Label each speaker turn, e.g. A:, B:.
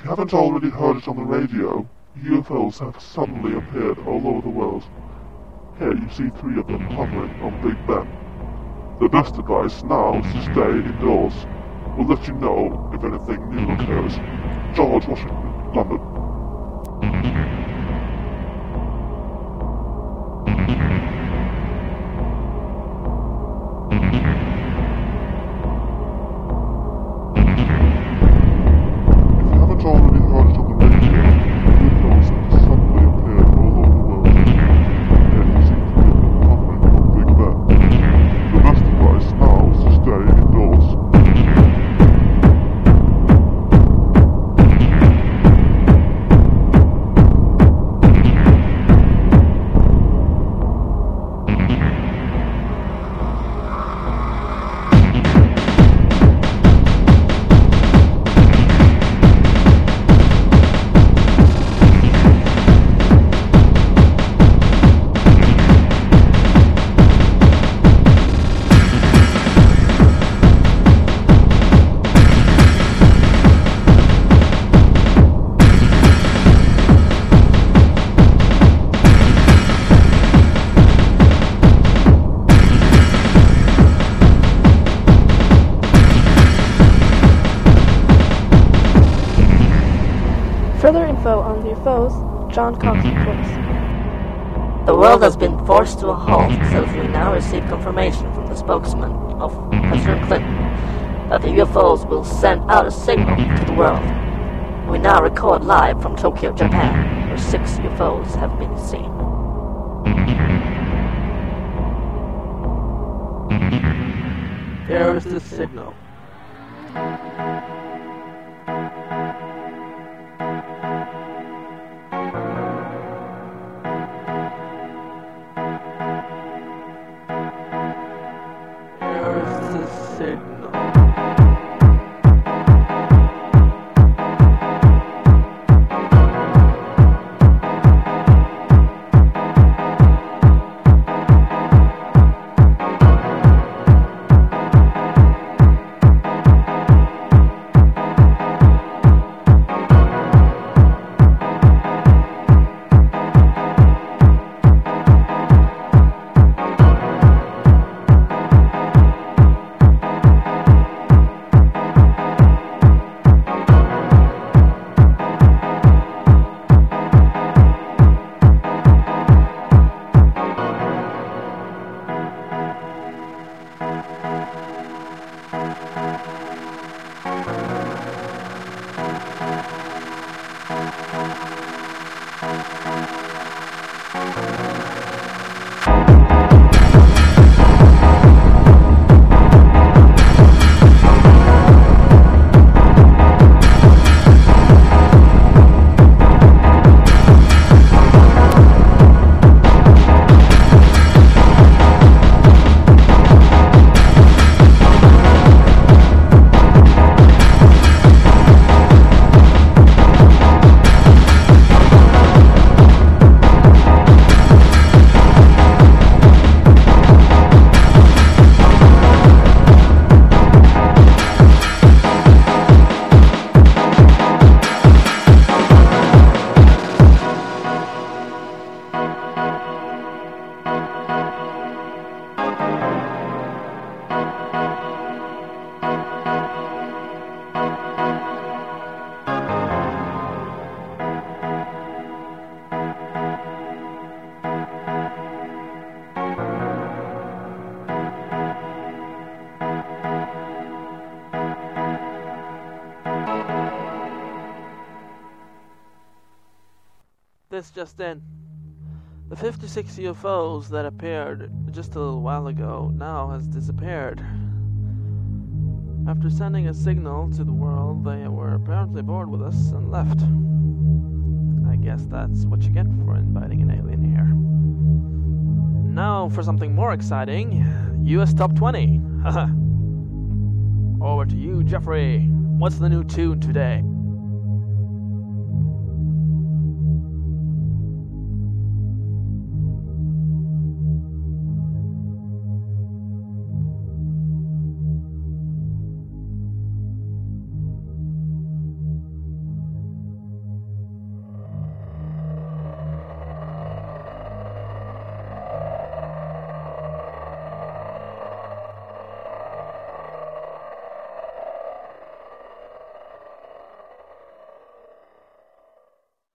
A: you haven't already heard it on the radio, UFOs have suddenly appeared all over the world. Here you see 3 of them hovering on Big Ben. The best advice now is to stay indoors. We'll let you know if anything new occurs. George Washington, London.
B: Further info on the UFOs, John Cox reports.
C: The world has been forced to a halt since we now receive confirmation from the spokesman of President Clinton that the UFOs will send out a signal to the world. We now record live from Tokyo, Japan, where 6 UFOs have been seen.
D: Here is the signal. This just in. The 56 UFOs that appeared just a little while ago now has disappeared. After sending a signal to the world, they were apparently bored with us and left. I guess that's what you get for inviting an alien here. Now for something more exciting, US Top 20. Over to you, Jeffrey. What's the new tune today?